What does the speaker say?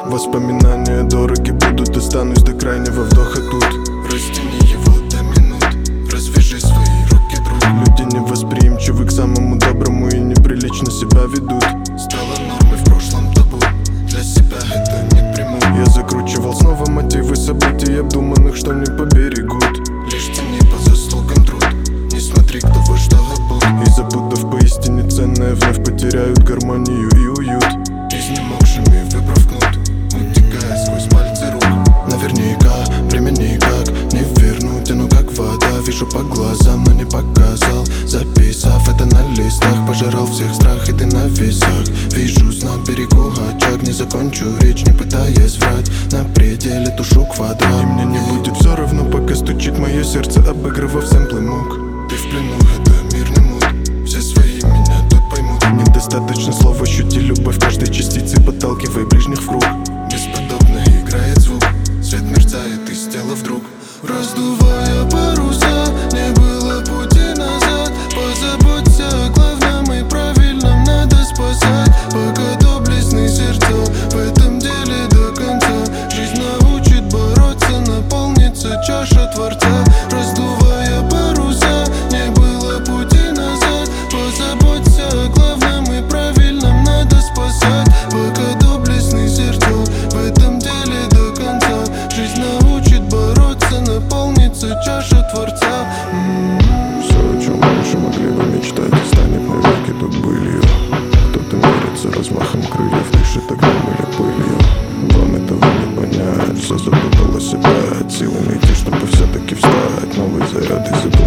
Воспоминания дороги будут, останусь до крайнего вдоха тут. Растяни его до минут, развяжи свои руки, друг. Люди невосприимчивы к самому доброму и неприлично себя ведут. Стало нормой в прошлом табу, для себя это не приму. Я закручивал снова мотивы событий обдуманных, что не поберегут. Лишь цени по заслугам труд, не смотри, кто во что обут. И забудов поистине ценное вновь потеряют гармонию и уют. Изнемогшими выбрав кнут, утекая сквозь пальцы рук. Наверняка время никак не вернуть, оно как вода. Вижу по глазам, но не показал, записав это на листах. Пожирал всех страх, и ты на весах. Вижу знак, берегу очаг. Не закончу речь, не пытаясь врать. На пределе тушу квадрат. И мне не будет все равно, пока стучит мое сердце, обыгрывав сэмплы мук. Ты в плену, это мирный мут, все свои меня тут поймут. Недостаточно слов, ощути любовь каждой частицы, подталкивай ближних в круг. Бесподобно играет звук, свет мерцает из тела вдруг. Раздувая паруса, не было пути назад. Позаботься о главном и правильном, надо спасать. Пока доблестный сердца, в этом деле до конца. Жизнь научит бороться, наполнится чаша Творца. Раздувая паруса, не было пути назад. Позаботься о главном и правильном, надо спасать. Пока доблестный сердца, в этом деле до конца. Жизнь научит бороться, наполнится чаша Творца. Все, о чем раньше могли бы мечтать, станет навеки тут былью. Кто-то мерится размахом крыльев, дышит огнем или пылью. Вам этого не понять, все запуталось опять. Силы найти, чтобы все-таки встать. Новый заряд и